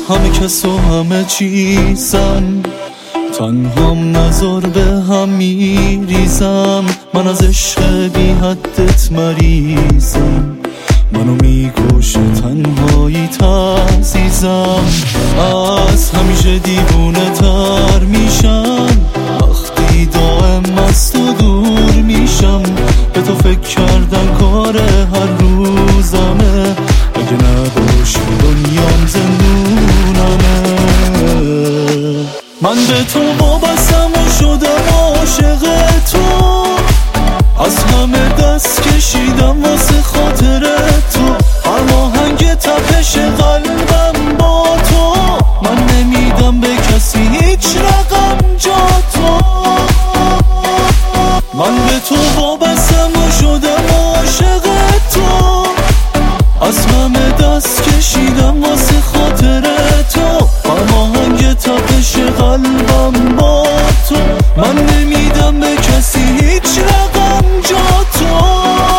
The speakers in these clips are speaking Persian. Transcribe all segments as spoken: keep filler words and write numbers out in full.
همه کس و همه چیزم، تنهام نظر به هم میریزم. من از عشق بی حدت مریضم، منو میگوشه تنهایی تعزیزم. از همیشه دیوونه تر میشم وقتی دائم از تو دور میشم. به تو فکر کردن کار هر روزمه، اگه نباشی دنیام زندونمه. من به تو وابستم و شدم عاشق تو، از همه دست کشیدم واسه خاطر تو. هر آهنگ تپش قلبم با تو، من نمیدم به کسی هیچ رقم جا تو. من به تو وابستم و شدم عاشق تو، از همه دست کشیدم واسه خاطر تو. هر آهنگ تپش قلبم با تو، من نمیدم به کسی هیچ رقم جا تو.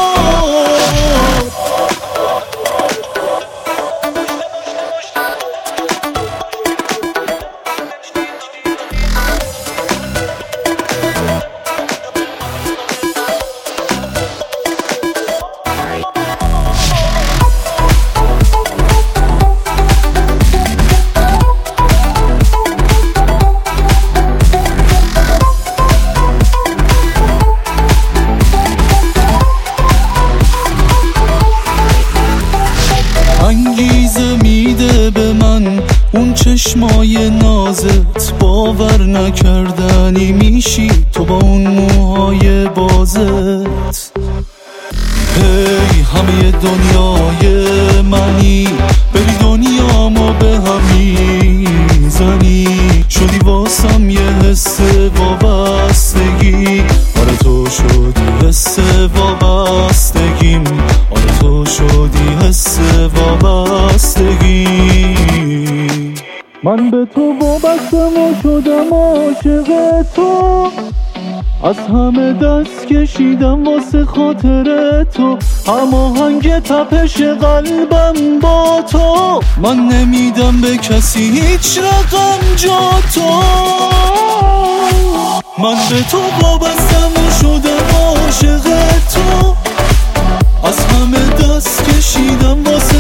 انگیزه میده به من اون چشمای نازت، باور نکردنی میشی تو با اون موهای بازت. هی همه دنیای منی، بری دنیامو به هم میزنی. شدی واسم یه حس وابستگی، آره تو شدی حس وابستگیم. آره تو شدی حس وابستگی. من به تو وابستم و شدم عاشق تو، از همه دست کشیدم واسه خاطر تو. هم آهنگ تپش قلبم با تو، من نمیدم به کسی هیچ رقم جا تو. من به تو وابستم و شدم عاشق تو، از همه دست کشیدم واسه